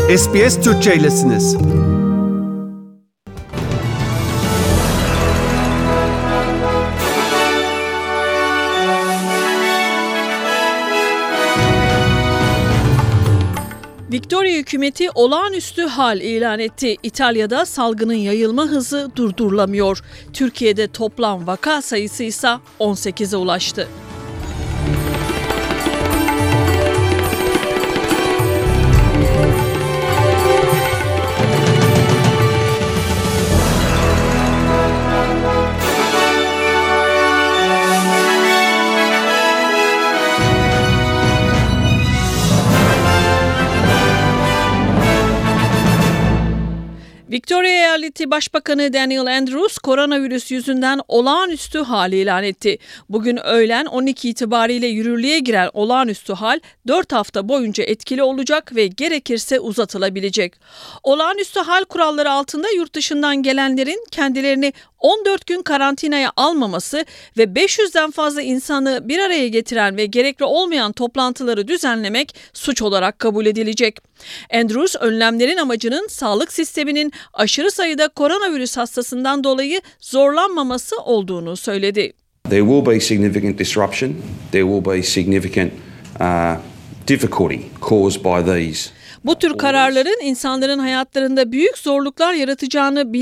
SBS Türkçe'ylesiniz. Victoria hükümeti olağanüstü hal ilan etti. İtalya'da salgının yayılma hızı durdurulamıyor. Türkiye'de toplam vaka sayısı ise 18'e ulaştı. Victoria Eyaleti Başbakanı Daniel Andrews koronavirüs yüzünden olağanüstü hal ilan etti. Bugün öğlen 12 itibariyle yürürlüğe giren olağanüstü hal 4 hafta boyunca etkili olacak ve gerekirse uzatılabilecek. Olağanüstü hal kuralları altında yurt dışından gelenlerin kendilerini 14 gün karantinaya almaması ve 500'den fazla insanı bir araya getiren ve gerekli olmayan toplantıları düzenlemek suç olarak kabul edilecek. Andrews, önlemlerin amacının sağlık sisteminin aşırı sayıda koronavirüs hastasından dolayı zorlanmaması olduğunu söyledi. There will be significant disruption. There will be significant difficulty caused by these. Bu tür kararların insanların hayatlarında büyük zorluklar yaratacağını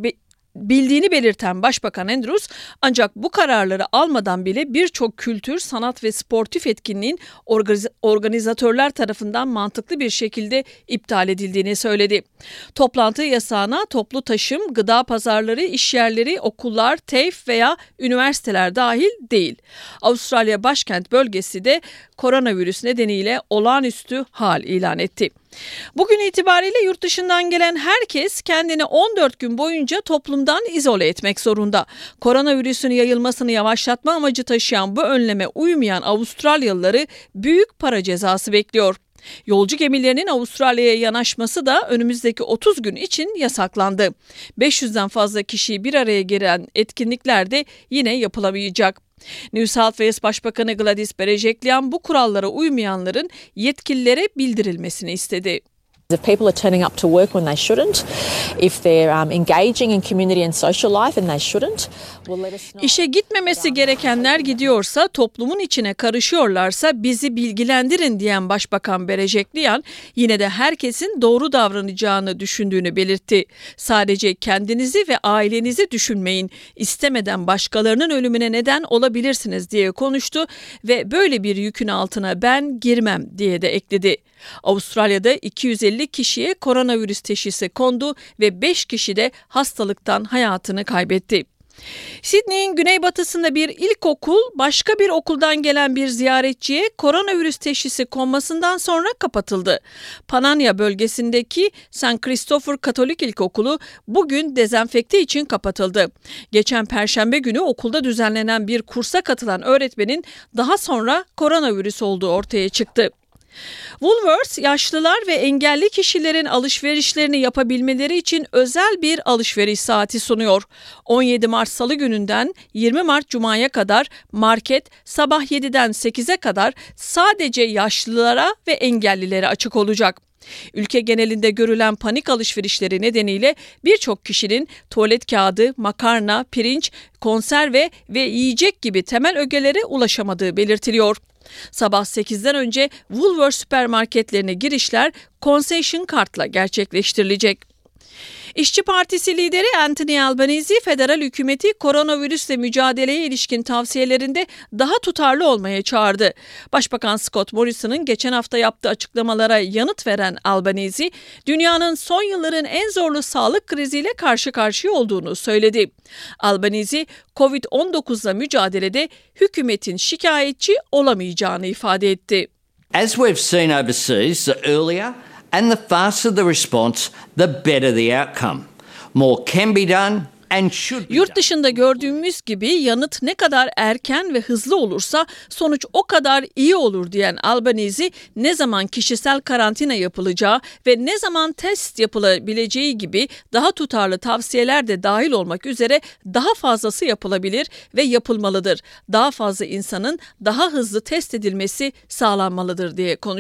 bildiğini belirten Başbakan Andrews, ancak bu kararları almadan bile birçok kültür, sanat ve sportif etkinliğin organizatörler tarafından mantıklı bir şekilde iptal edildiğini söyledi. Toplantı yasağına toplu taşım, gıda pazarları, işyerleri, okullar, TAFE veya üniversiteler dahil değil. Avustralya başkent bölgesi de koronavirüs nedeniyle olağanüstü hal ilan etti. Bugün itibariyle yurt dışından gelen herkes kendini 14 gün boyunca toplumdan izole etmek zorunda. Koronavirüsün yayılmasını yavaşlatma amacı taşıyan bu önleme uymayan Avustralyalıları büyük para cezası bekliyor. Yolcu gemilerinin Avustralya'ya yanaşması da önümüzdeki 30 gün için yasaklandı. 500'den fazla kişiyi bir araya gelen etkinlikler de yine yapılamayacak. New South Wales Başbakanı Gladys Berejiklian bu kurallara uymayanların yetkililere bildirilmesini istedi. If people are turning up to work when they shouldn't, if they're engaging in community and social life and they shouldn't, well let us know. İşe gitmemesi gerekenler gidiyorsa, toplumun içine karışıyorlarsa bizi bilgilendirin diyen Başbakan Berejiklian yine de herkesin doğru davranacağını düşündüğünü belirtti. Sadece kendinizi ve ailenizi düşünmeyin, istemeden başkalarının ölümüne neden olabilirsiniz diye konuştu ve böyle bir yükün altına ben girmem diye de ekledi. Avustralya'da 250 kişiye koronavirüs teşhisi kondu ve 5 kişi de hastalıktan hayatını kaybetti. Sydney'in güneybatısında bir ilkokul başka bir okuldan gelen bir ziyaretçiye koronavirüs teşhisi konmasından sonra kapatıldı. Pananya bölgesindeki St. Christopher Katolik İlkokulu bugün dezenfekte için kapatıldı. Geçen Perşembe günü okulda düzenlenen bir kursa katılan öğretmenin daha sonra koronavirüs olduğu ortaya çıktı. Woolworths, yaşlılar ve engelli kişilerin alışverişlerini yapabilmeleri için özel bir alışveriş saati sunuyor. 17 Mart Salı gününden 20 Mart Cuma'ya kadar market sabah 7'den 8'e kadar sadece yaşlılara ve engellilere açık olacak. Ülke genelinde görülen panik alışverişleri nedeniyle birçok kişinin tuvalet kağıdı, makarna, pirinç, konserve ve yiyecek gibi temel ögelere ulaşamadığı belirtiliyor. Sabah 8'den önce Woolworths süpermarketlerine girişler concession kartla gerçekleştirilecek. İşçi Partisi lideri Anthony Albanese, federal hükümeti koronavirüsle mücadeleye ilişkin tavsiyelerinde daha tutarlı olmaya çağırdı. Başbakan Scott Morrison'ın geçen hafta yaptığı açıklamalara yanıt veren Albanese, dünyanın son yılların en zorlu sağlık kriziyle karşı karşıya olduğunu söyledi. Albanese, Covid-19'la mücadelede hükümetin şikayetçi olamayacağını ifade etti. As we've seen overseas, the earlier and the faster the response, the better the outcome. More can be done and should be done. Yurt dışında gördüğümüz gibi yanıt ne kadar erken ve hızlı olursa sonuç o kadar iyi olur diyen Albanese, ne zaman kişisel karantina yapılacağı ve ne zaman test yapılabileceği gibi daha tutarlı tavsiyeler de dahil olmak üzere daha fazlası yapılabilir ve yapılmalıdır. Daha fazla insanın daha hızlı test edilmesi sağlanmalıdır diye konuştu.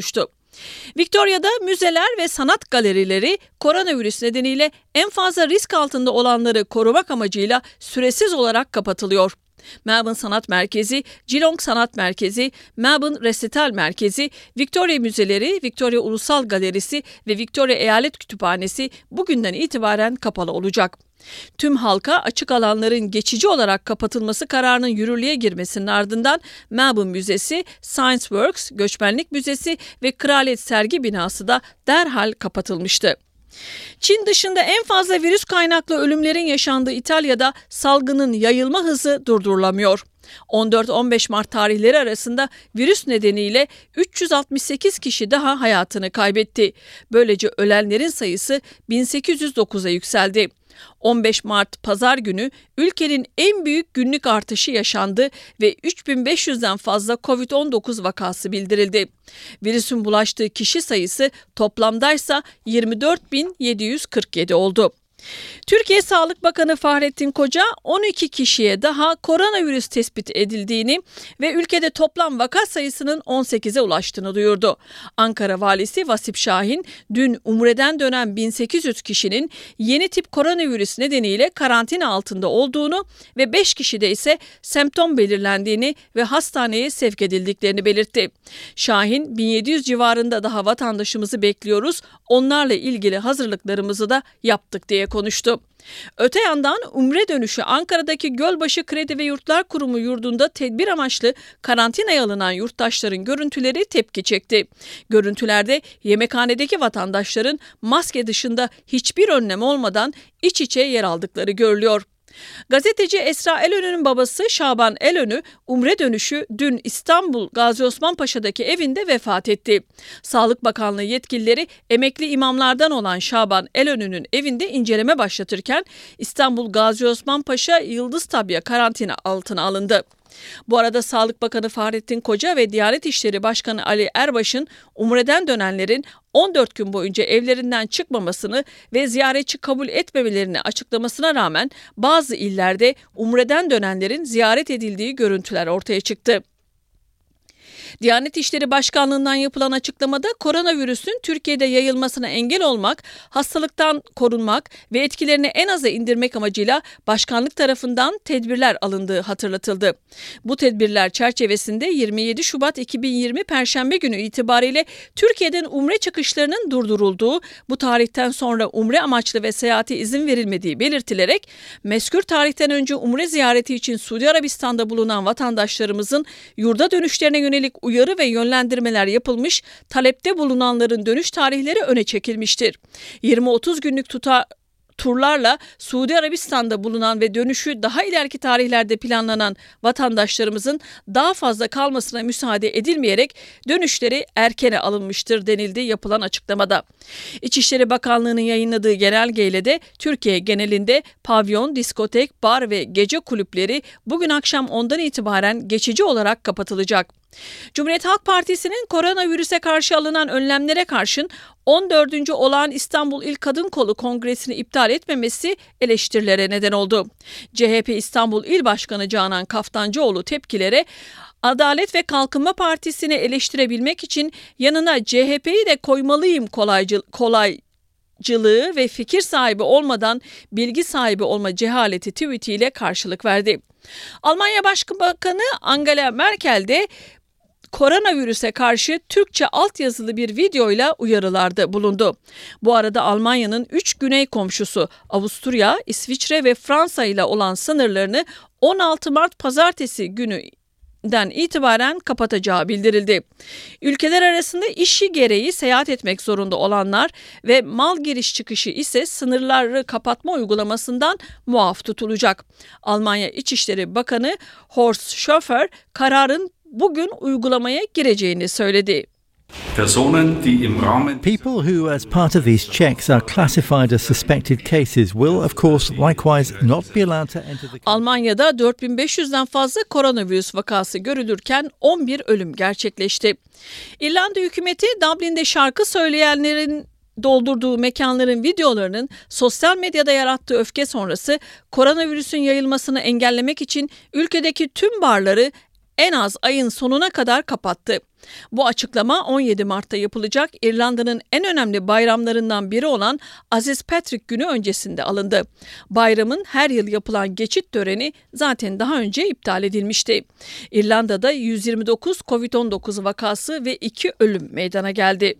Victoria'da müzeler ve sanat galerileri koronavirüs nedeniyle en fazla risk altında olanları korumak amacıyla süresiz olarak kapatılıyor. Melbourne Sanat Merkezi, Geelong Sanat Merkezi, Melbourne Resital Merkezi, Victoria Müzeleri, Victoria Ulusal Galerisi ve Victoria Eyalet Kütüphanesi bugünden itibaren kapalı olacak. Tüm halka açık alanların geçici olarak kapatılması kararının yürürlüğe girmesinin ardından Melbourne Müzesi, Science Works, Göçmenlik Müzesi ve Kraliyet Sergi Binası da derhal kapatılmıştı. Çin dışında en fazla virüs kaynaklı ölümlerin yaşandığı İtalya'da salgının yayılma hızı durdurulamıyor. 14-15 Mart tarihleri arasında virüs nedeniyle 368 kişi daha hayatını kaybetti. Böylece ölenlerin sayısı 1809'a yükseldi. 15 Mart Pazar günü ülkenin en büyük günlük artışı yaşandı ve 3500'den fazla COVID-19 vakası bildirildi. Virüsün bulaştığı kişi sayısı toplamdaysa 24.747 oldu. Türkiye Sağlık Bakanı Fahrettin Koca 12 kişiye daha koronavirüs tespit edildiğini ve ülkede toplam vaka sayısının 18'e ulaştığını duyurdu. Ankara Valisi Vasip Şahin dün Umre'den dönen 1800 kişinin yeni tip koronavirüs nedeniyle karantina altında olduğunu ve 5 kişide ise semptom belirlendiğini ve hastaneye sevk edildiklerini belirtti. Şahin 1700 civarında daha vatandaşımızı bekliyoruz, onlarla ilgili hazırlıklarımızı da yaptık diye konuştu. Öte yandan Umre dönüşü Ankara'daki Gölbaşı Kredi ve Yurtlar Kurumu yurdunda tedbir amaçlı karantinaya alınan yurttaşların görüntüleri tepki çekti. Görüntülerde yemekhanedeki vatandaşların maske dışında hiçbir önlem olmadan iç içe yer aldıkları görülüyor. Gazeteci Esra Elönü'nün babası Şaban Elönü, Umre dönüşü dün İstanbul Gazi Osman Paşa'daki evinde vefat etti. Sağlık Bakanlığı yetkilileri emekli imamlardan olan Şaban Elönü'nün evinde inceleme başlatırken İstanbul Gazi Osman Paşa Yıldız Tabya karantina altına alındı. Bu arada Sağlık Bakanı Fahrettin Koca ve Diyanet İşleri Başkanı Ali Erbaş'ın Umre'den dönenlerin 14 gün boyunca evlerinden çıkmamasını ve ziyaretçi kabul etmemelerini açıklamasına rağmen bazı illerde Umre'den dönenlerin ziyaret edildiği görüntüler ortaya çıktı. Diyanet İşleri Başkanlığı'ndan yapılan açıklamada koronavirüsün Türkiye'de yayılmasına engel olmak, hastalıktan korunmak ve etkilerini en aza indirmek amacıyla başkanlık tarafından tedbirler alındığı hatırlatıldı. Bu tedbirler çerçevesinde 27 Şubat 2020 Perşembe günü itibariyle Türkiye'den umre çıkışlarının durdurulduğu, bu tarihten sonra umre amaçlı ve seyahate izin verilmediği belirtilerek, mezkür tarihten önce umre ziyareti için Suudi Arabistan'da bulunan vatandaşlarımızın yurda dönüşlerine yönelik uyarı ve yönlendirmeler yapılmış, talepte bulunanların dönüş tarihleri öne çekilmiştir. 20-30 günlük turlarla Suudi Arabistan'da bulunan ve dönüşü daha ileriki tarihlerde planlanan vatandaşlarımızın daha fazla kalmasına müsaade edilmeyerek dönüşleri erkene alınmıştır denildi yapılan açıklamada. İçişleri Bakanlığı'nın yayınladığı genelgeyle de Türkiye genelinde pavyon, diskotek, bar ve gece kulüpleri bugün akşam 10'dan itibaren geçici olarak kapatılacak. Cumhuriyet Halk Partisi'nin koronavirüse karşı alınan önlemlere karşın 14. Olağan İstanbul İl Kadın Kolu Kongresi'ni iptal etmemesi eleştirilere neden oldu. CHP İstanbul İl Başkanı Canan Kaftancıoğlu tepkilere Adalet ve Kalkınma Partisi'ni eleştirebilmek için yanına CHP'yi de koymalıyım kolaycılığı ve fikir sahibi olmadan bilgi sahibi olma cehaleti tweetiyle karşılık verdi. Almanya Başbakanı Angela Merkel de koronavirüse karşı Türkçe altyazılı bir videoyla uyarılarda bulundu. Bu arada Almanya'nın 3 güney komşusu Avusturya, İsviçre ve Fransa ile olan sınırlarını 16 Mart Pazartesi gününden itibaren kapatacağı bildirildi. Ülkeler arasında işi gereği seyahat etmek zorunda olanlar ve mal giriş çıkışı ise sınırları kapatma uygulamasından muaf tutulacak. Almanya İçişleri Bakanı Horst Schäfer kararın bugün uygulamaya gireceğini söyledi. People who, as part of these checks, are classified as suspected cases will, of course, likewise not be allowed to enter the country. Almanya'da 4500'den fazla koronavirüs vakası görülürken 11 ölüm gerçekleşti. İrlanda hükümeti Dublin'de şarkı söyleyenlerin doldurduğu mekanların videolarının sosyal medyada yarattığı öfke sonrası koronavirüsün yayılmasını engellemek için ülkedeki tüm barları en az ayın sonuna kadar kapattı. Bu açıklama 17 Mart'ta yapılacak İrlanda'nın en önemli bayramlarından biri olan Aziz Patrick Günü öncesinde alındı. Bayramın her yıl yapılan geçit töreni zaten daha önce iptal edilmişti. İrlanda'da 129 Covid-19 vakası ve 2 ölüm meydana geldi.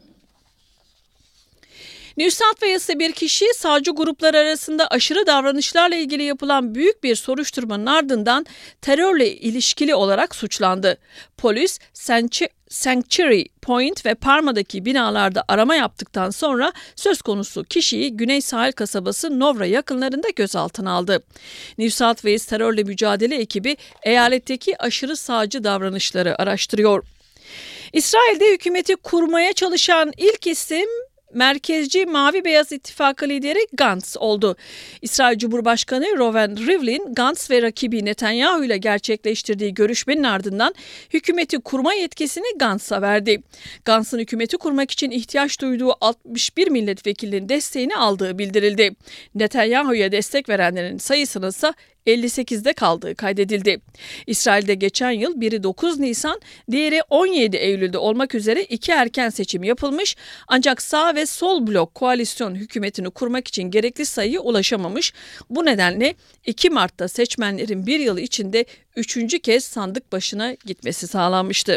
New South Wales'te bir kişi sağcı gruplar arasında aşırı davranışlarla ilgili yapılan büyük bir soruşturmanın ardından terörle ilişkili olarak suçlandı. Polis Sanctuary Point ve Parma'daki binalarda arama yaptıktan sonra söz konusu kişiyi Güney Sahil kasabası Novra yakınlarında gözaltına aldı. New South Wales Terörle Mücadele Ekibi eyaletteki aşırı sağcı davranışları araştırıyor. İsrail'de hükümeti kurmaya çalışan ilk isim merkezci Mavi Beyaz İttifakı lideri Gantz oldu. İsrail Cumhurbaşkanı Reuven Rivlin, Gantz ve rakibi Netanyahu ile gerçekleştirdiği görüşmenin ardından hükümeti kurma yetkisini Gantz'a verdi. Gantz'ın hükümeti kurmak için ihtiyaç duyduğu 61 milletvekilinin desteğini aldığı bildirildi. Netanyahu'ya destek verenlerin sayısının ise 58'de kaldığı kaydedildi. İsrail'de geçen yıl biri 9 Nisan, diğeri 17 Eylül'de olmak üzere 2 erken seçim yapılmış, ancak sağ ve sol blok koalisyon hükümetini kurmak için gerekli sayıya ulaşamamış. Bu nedenle 2 Mart'ta seçmenlerin bir yıl içinde 3. kez sandık başına gitmesi sağlanmıştı.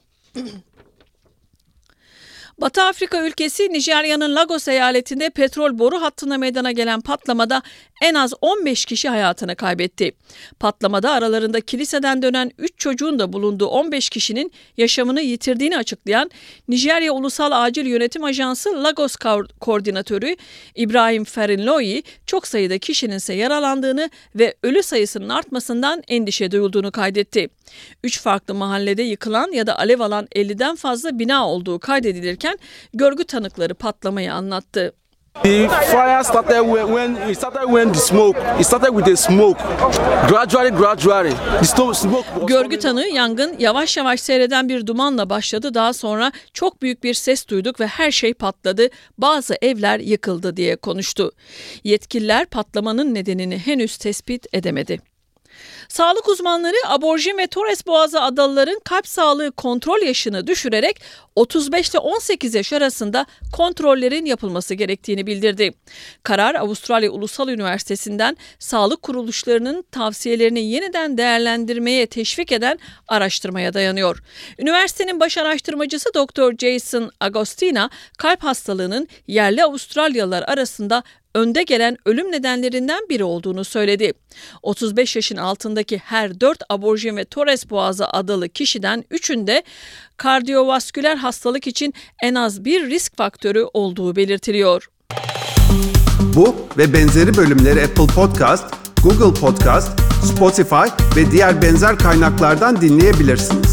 Batı Afrika ülkesi Nijerya'nın Lagos eyaletinde petrol boru hattına meydana gelen patlamada en az 15 kişi hayatını kaybetti. Patlamada aralarında kiliseden dönen 3 çocuğun da bulunduğu 15 kişinin yaşamını yitirdiğini açıklayan Nijerya Ulusal Acil Yönetim Ajansı Lagos Koordinatörü İbrahim Ferinloyi, çok sayıda kişinin ise yaralandığını ve ölü sayısının artmasından endişe duyulduğunu kaydetti. 3 farklı mahallede yıkılan ya da alev alan 50'den fazla bina olduğu kaydedilirken görgü tanıkları patlamayı anlattı. The fire started when the smoke. It started with the smoke. Gradually. The smoke. Görgü tanığı, yangın yavaş yavaş seyreden bir dumanla başladı. Daha sonra çok büyük bir ses duyduk ve her şey patladı. Bazı evler yıkıldı diye konuştu. Yetkililer patlamanın nedenini henüz tespit edemedi. Sağlık uzmanları aborjin ve Torres Boğazı adalıların kalp sağlığı kontrol yaşını düşürerek 35 ile 18 yaş arasında kontrollerin yapılması gerektiğini bildirdi. Karar Avustralya Ulusal Üniversitesi'nden sağlık kuruluşlarının tavsiyelerini yeniden değerlendirmeye teşvik eden araştırmaya dayanıyor. Üniversitenin baş araştırmacısı Dr. Jason Agostina, kalp hastalığının yerli Avustralyalılar arasında önde gelen ölüm nedenlerinden biri olduğunu söyledi. 35 yaşın altındaki her 4 aborjin ve Torres Boğazı adalı kişiden 3'ünde kardiyovasküler hastalık için en az bir risk faktörü olduğu belirtiliyor. Bu ve benzeri bölümleri Apple Podcast, Google Podcast, Spotify ve diğer benzer kaynaklardan dinleyebilirsiniz.